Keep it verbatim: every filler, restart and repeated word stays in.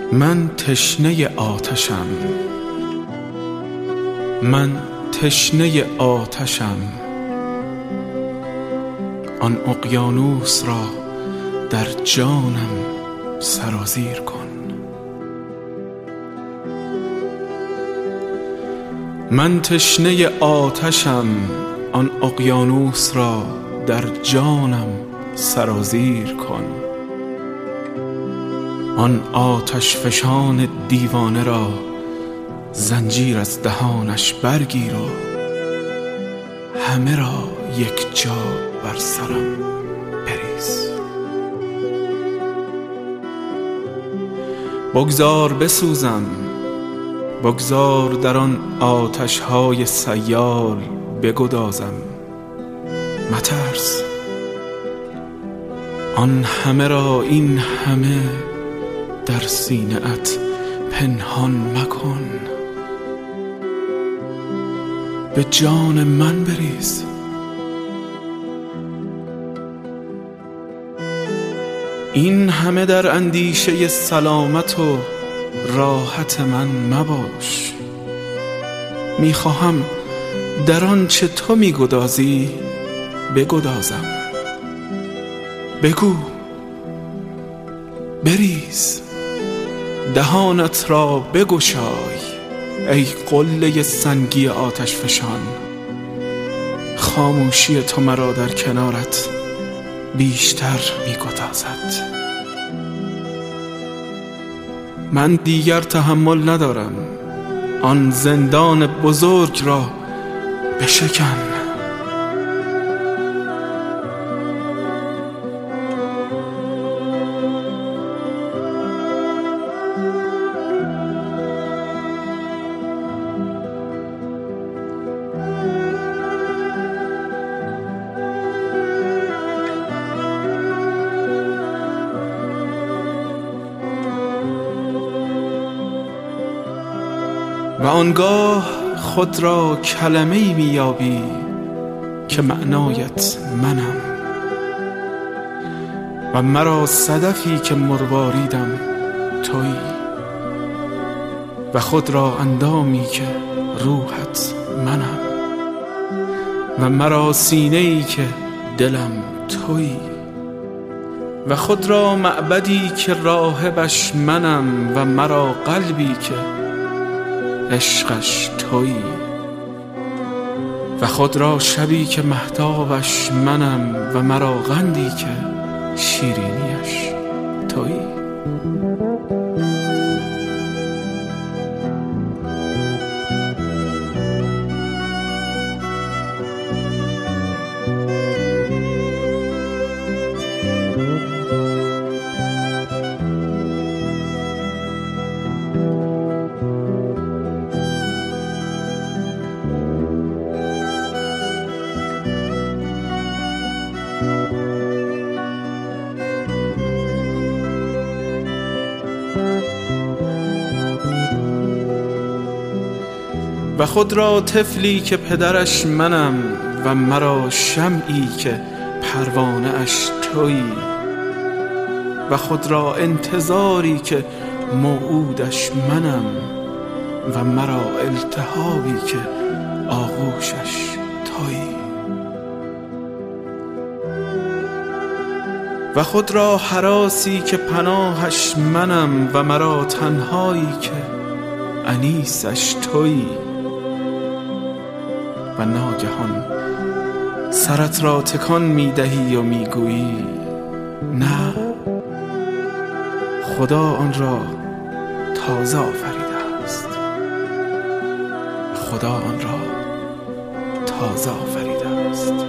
من تشنه آتشم، من تشنه آتشم، آن اقیانوس را در جانم سرازیر کن. من تشنه آتشم، آن اقیانوس را در جانم سرازیر کن. آن آتش فشان دیوانه را زنجیر از دهانش برگیر و همه را یک جا بر سرم بریز. بگذار بسوزم، بگذار در آن آتش‌های سیال بگدازم. مترس، آن همه را این همه در سینه‌ات پنهان مکن. به جان من بریز. این همه در اندیشه سلامت و راحت من مباش. میخواهم در آن چه تو میگدازی بگدازم. بگو، بریز، دهانت را بگشای ای قله سنگی آتش فشان. خاموشی تو مرا در کنارت بیشتر میگدازد. من دیگر تحمل ندارم، آن زندان بزرگ را بشکن. و آنگاه خود را کلمه‌ای می‌یابی که معنایت منم و مرا صدفی که مرواریدم تویی و خود را اندامی که روحت منم و مرا سینه‌ای که دلم تویی و خود را معبدی که راهبش منم و مرا قلبی که عشقش تویی و خود را شبی که مهتابش منم و مرا قندی که شیرینیش تویی. و خود را طفلی که پدرش منم و مرا شمعی که پروانه اش تویی و خود را انتظاری که موعودش منم و مرا التهابی که آغوشش تویی و خود را هراسی که پناهش منم و مرا تنهایی که انیسش تویی و ناگهان سرت را تکان میدهی و میگویی نه، خدا آن را تازه آفریده است، خدا آن را تازه آفریده است.